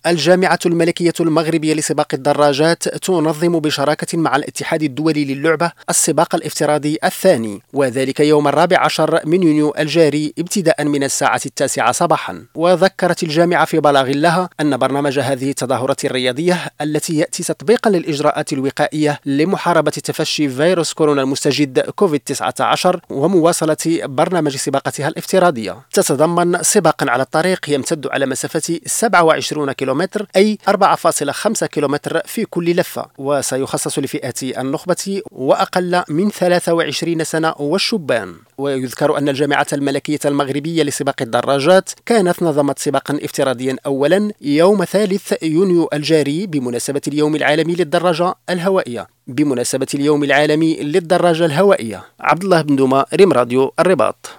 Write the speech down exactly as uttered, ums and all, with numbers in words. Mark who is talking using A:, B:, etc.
A: الجامعة الملكية المغربية لسباق الدراجات تنظم بشراكة مع الاتحاد الدولي للعبة السباق الافتراضي الثاني، وذلك يوم الرابع عشر من يونيو الجاري ابتداء من الساعة التاسعة صباحا. وذكرت الجامعة في بلاغ لها أن برنامج هذه التظاهرات الرياضية التي يأتي تطبيقا للإجراءات الوقائية لمحاربة تفشي فيروس كورونا المستجد كوفيد تسعة عشر ومواصلة برنامج سباقتها الافتراضية، تتضمن سباقا على الطريق يمتد على مسافة سبعة وعشرين كيلومتر أي أربعة فاصلة خمسة كيلومتر في كل لفة، وسيخصص لفئات النخبة وأقل من ثلاثة وعشرين سنة والشبان. ويذكر أن الجامعة الملكية المغربية لسباق الدراجات كانت نظمت سباقا افتراضيا أولا يوم ثالث يونيو الجاري بمناسبة اليوم العالمي للدراجة الهوائية بمناسبة اليوم العالمي للدراجة الهوائية. عبد الله بن دوما، ريم راديو الرباط.